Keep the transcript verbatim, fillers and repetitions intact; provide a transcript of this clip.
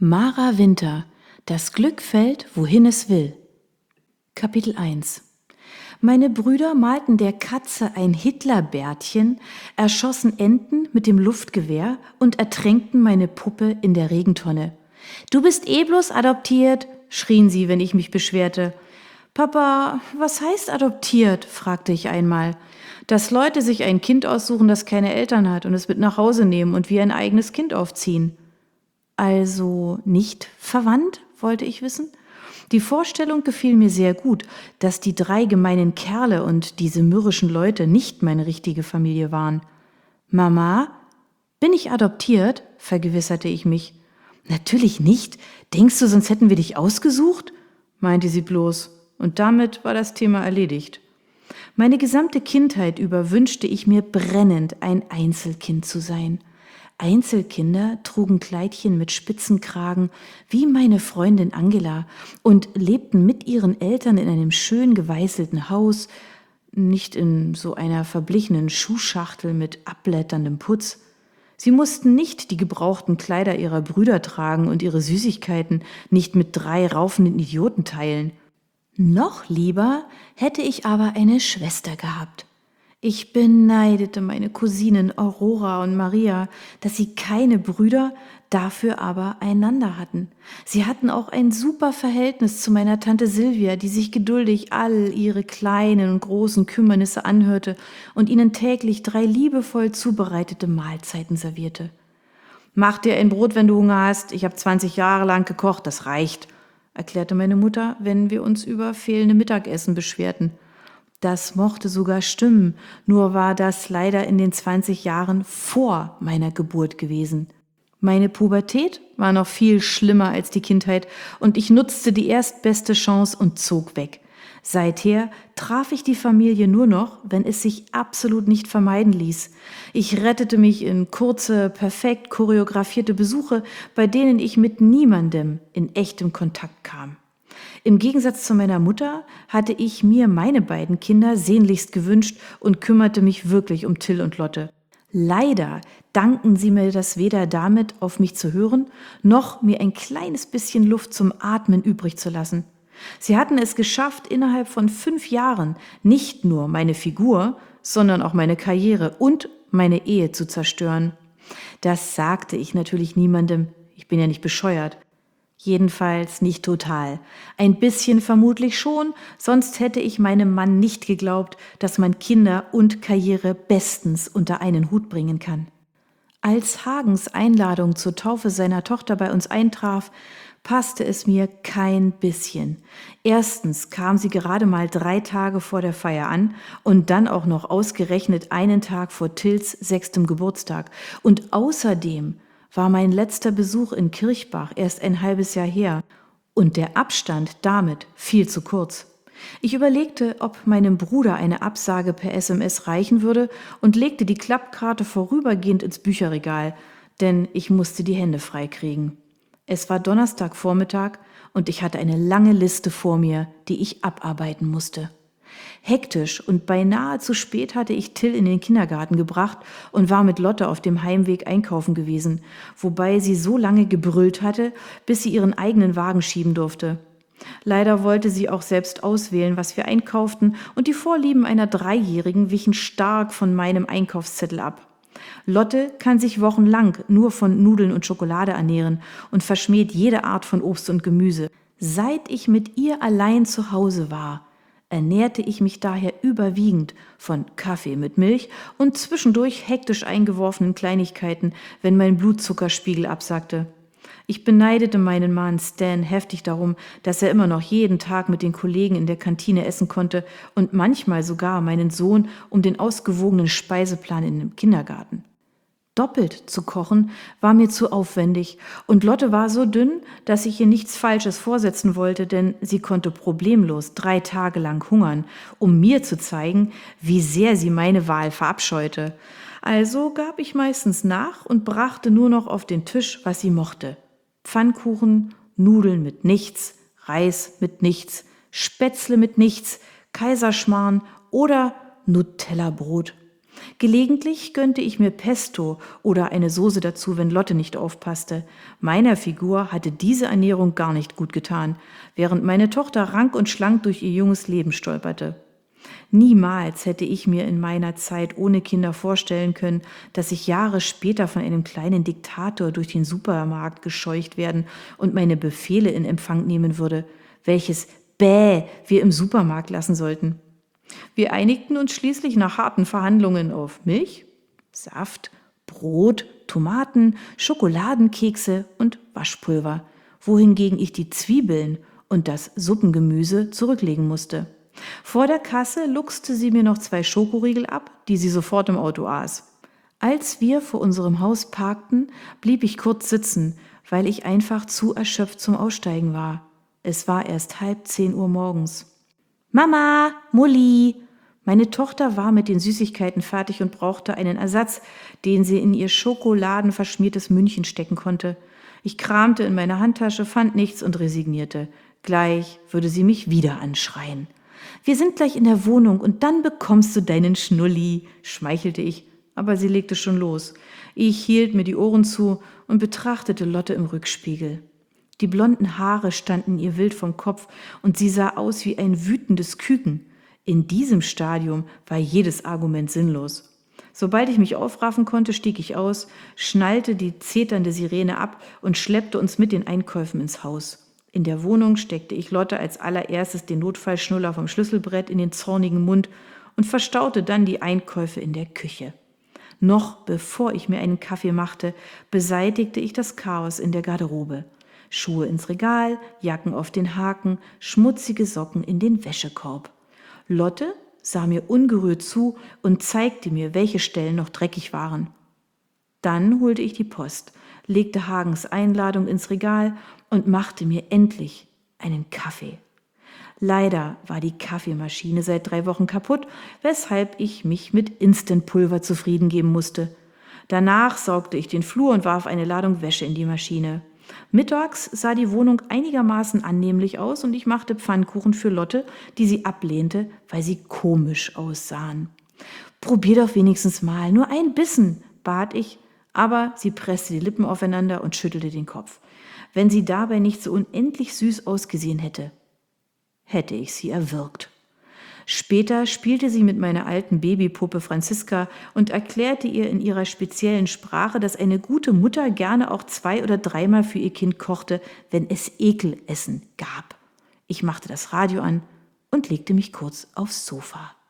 Mara Winter. Das Glück fällt, wohin es will. Kapitel eins. Meine Brüder malten der Katze ein Hitlerbärtchen, erschossen Enten mit dem Luftgewehr und ertränkten meine Puppe in der Regentonne. »Du bist eh bloß adoptiert«, schrien sie, wenn ich mich beschwerte. »Papa, was heißt adoptiert?«, fragte ich einmal. »Dass Leute sich ein Kind aussuchen, das keine Eltern hat und es mit nach Hause nehmen und wie ein eigenes Kind aufziehen.« »Also nicht verwandt?«, wollte ich wissen. Die Vorstellung gefiel mir sehr gut, dass die drei gemeinen Kerle und diese mürrischen Leute nicht meine richtige Familie waren. »Mama, bin ich adoptiert?«, vergewisserte ich mich. »Natürlich nicht. Denkst du, sonst hätten wir dich ausgesucht?«, meinte sie bloß. Und damit war das Thema erledigt. Meine gesamte Kindheit über wünschte ich mir brennend, ein Einzelkind zu sein. Einzelkinder trugen Kleidchen mit Spitzenkragen wie meine Freundin Angela und lebten mit ihren Eltern in einem schön geweißelten Haus, nicht in so einer verblichenen Schuhschachtel mit abblätterndem Putz. Sie mussten nicht die gebrauchten Kleider ihrer Brüder tragen und ihre Süßigkeiten nicht mit drei raufenden Idioten teilen. Noch lieber hätte ich aber eine Schwester gehabt. Ich beneidete meine Cousinen Aurora und Maria, dass sie keine Brüder, dafür aber einander hatten. Sie hatten auch ein super Verhältnis zu meiner Tante Silvia, die sich geduldig all ihre kleinen und großen Kümmernisse anhörte und ihnen täglich drei liebevoll zubereitete Mahlzeiten servierte. »Mach dir ein Brot, wenn du Hunger hast. Ich habe zwanzig Jahre lang gekocht, das reicht«, erklärte meine Mutter, wenn wir uns über fehlende Mittagessen beschwerten. Das mochte sogar stimmen, nur war das leider in den zwanzig Jahren vor meiner Geburt gewesen. Meine Pubertät war noch viel schlimmer als die Kindheit und ich nutzte die erstbeste Chance und zog weg. Seither traf ich die Familie nur noch, wenn es sich absolut nicht vermeiden ließ. Ich rettete mich in kurze, perfekt choreografierte Besuche, bei denen ich mit niemandem in echtem Kontakt kam. Im Gegensatz zu meiner Mutter hatte ich mir meine beiden Kinder sehnlichst gewünscht und kümmerte mich wirklich um Till und Lotte. Leider dankten sie mir das weder damit, auf mich zu hören, noch mir ein kleines bisschen Luft zum Atmen übrig zu lassen. Sie hatten es geschafft, innerhalb von fünf Jahren nicht nur meine Figur, sondern auch meine Karriere und meine Ehe zu zerstören. Das sagte ich natürlich niemandem, ich bin ja nicht bescheuert. Jedenfalls nicht total. Ein bisschen vermutlich schon, sonst hätte ich meinem Mann nicht geglaubt, dass man Kinder und Karriere bestens unter einen Hut bringen kann. Als Hagens Einladung zur Taufe seiner Tochter bei uns eintraf, passte es mir kein bisschen. Erstens kam sie gerade mal drei Tage vor der Feier an und dann auch noch ausgerechnet einen Tag vor Tills sechstem Geburtstag. Und außerdem war mein letzter Besuch in Kirchbach erst ein halbes Jahr her und der Abstand damit viel zu kurz. Ich überlegte, ob meinem Bruder eine Absage per S M S reichen würde und legte die Klappkarte vorübergehend ins Bücherregal, denn ich musste die Hände frei kriegen. Es war Donnerstagvormittag und ich hatte eine lange Liste vor mir, die ich abarbeiten musste. Hektisch und beinahe zu spät hatte ich Till in den Kindergarten gebracht und war mit Lotte auf dem Heimweg einkaufen gewesen, wobei sie so lange gebrüllt hatte, bis sie ihren eigenen Wagen schieben durfte. Leider wollte sie auch selbst auswählen, was wir einkauften, und die Vorlieben einer Dreijährigen wichen stark von meinem Einkaufszettel ab. Lotte kann sich wochenlang nur von Nudeln und Schokolade ernähren und verschmäht jede Art von Obst und Gemüse. Seit ich mit ihr allein zu Hause war, ernährte ich mich daher überwiegend von Kaffee mit Milch und zwischendurch hektisch eingeworfenen Kleinigkeiten, wenn mein Blutzuckerspiegel absackte. Ich beneidete meinen Mann Stan heftig darum, dass er immer noch jeden Tag mit den Kollegen in der Kantine essen konnte und manchmal sogar meinen Sohn um den ausgewogenen Speiseplan in dem Kindergarten. Doppelt zu kochen war mir zu aufwendig und Lotte war so dünn, dass ich ihr nichts Falsches vorsetzen wollte, denn sie konnte problemlos drei Tage lang hungern, um mir zu zeigen, wie sehr sie meine Wahl verabscheute. Also gab ich meistens nach und brachte nur noch auf den Tisch, was sie mochte. Pfannkuchen, Nudeln mit nichts, Reis mit nichts, Spätzle mit nichts, Kaiserschmarrn oder Nutella-Brot. Gelegentlich gönnte ich mir Pesto oder eine Soße dazu, wenn Lotte nicht aufpasste. Meiner Figur hatte diese Ernährung gar nicht gut getan, während meine Tochter rank und schlank durch ihr junges Leben stolperte. Niemals hätte ich mir in meiner Zeit ohne Kinder vorstellen können, dass ich Jahre später von einem kleinen Diktator durch den Supermarkt gescheucht werden und meine Befehle in Empfang nehmen würde, welches Bäh wir im Supermarkt lassen sollten. Wir einigten uns schließlich nach harten Verhandlungen auf Milch, Saft, Brot, Tomaten, Schokoladenkekse und Waschpulver, wohingegen ich die Zwiebeln und das Suppengemüse zurücklegen musste. Vor der Kasse luchste sie mir noch zwei Schokoriegel ab, die sie sofort im Auto aß. Als wir vor unserem Haus parkten, blieb ich kurz sitzen, weil ich einfach zu erschöpft zum Aussteigen war. Es war erst halb zehn Uhr morgens. »Mama, Mulli!« Meine Tochter war mit den Süßigkeiten fertig und brauchte einen Ersatz, den sie in ihr schokoladenverschmiertes Mündchen stecken konnte. Ich kramte in meiner Handtasche, fand nichts und resignierte. Gleich würde sie mich wieder anschreien. »Wir sind gleich in der Wohnung und dann bekommst du deinen Schnulli«, schmeichelte ich, aber sie legte schon los. Ich hielt mir die Ohren zu und betrachtete Lotte im Rückspiegel. Die blonden Haare standen ihr wild vom Kopf und sie sah aus wie ein wütendes Küken. In diesem Stadium war jedes Argument sinnlos. Sobald ich mich aufraffen konnte, stieg ich aus, schnallte die zeternde Sirene ab und schleppte uns mit den Einkäufen ins Haus. In der Wohnung steckte ich Lotte als allererstes den Notfallschnuller vom Schlüsselbrett in den zornigen Mund und verstaute dann die Einkäufe in der Küche. Noch bevor ich mir einen Kaffee machte, beseitigte ich das Chaos in der Garderobe. Schuhe ins Regal, Jacken auf den Haken, schmutzige Socken in den Wäschekorb. Lotte sah mir ungerührt zu und zeigte mir, welche Stellen noch dreckig waren. Dann holte ich die Post, legte Hagens Einladung ins Regal und machte mir endlich einen Kaffee. Leider war die Kaffeemaschine seit drei Wochen kaputt, weshalb ich mich mit Instantpulver zufrieden geben musste. Danach saugte ich den Flur und warf eine Ladung Wäsche in die Maschine. Mittags sah die Wohnung einigermaßen annehmlich aus und ich machte Pfannkuchen für Lotte, die sie ablehnte, weil sie komisch aussahen. »Probier doch wenigstens mal, nur ein Bissen«, bat ich, aber sie presste die Lippen aufeinander und schüttelte den Kopf. Wenn sie dabei nicht so unendlich süß ausgesehen hätte, hätte ich sie erwürgt. Später spielte sie mit meiner alten Babypuppe Franziska und erklärte ihr in ihrer speziellen Sprache, dass eine gute Mutter gerne auch zwei- oder dreimal für ihr Kind kochte, wenn es Ekelessen gab. Ich machte das Radio an und legte mich kurz aufs Sofa.